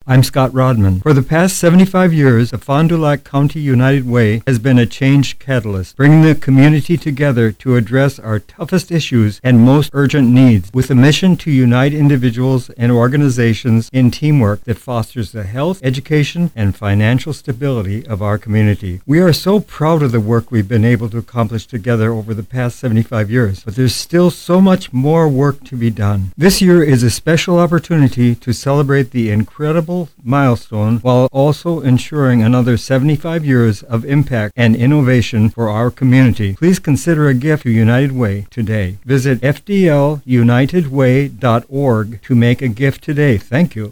I'm Scott Rodman. For the past 75 years, the Fond du Lac County United Way has been a change catalyst, bringing the community together to address our toughest issues and most urgent needs, with a mission to unite individuals and organizations in teamwork that fosters the health, education, and financial stability of our community. We are so proud of the work we've been able to accomplish together over the past 75 years, but there's still so much more work to be done. This year is a special opportunity to celebrate the incredible milestone while also ensuring another 75 years of impact and innovation for our community. Please consider a gift to United Way today. Visit fdlunitedway.org to make a gift today. Thank you.